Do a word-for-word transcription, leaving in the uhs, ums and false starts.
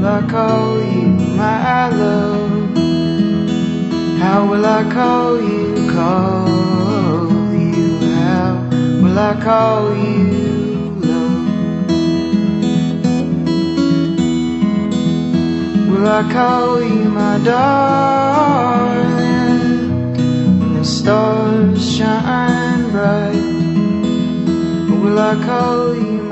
I call you my love? How will I call you, call you? How will I call you love? Will I call you my darling when the stars shine bright? Or will I call you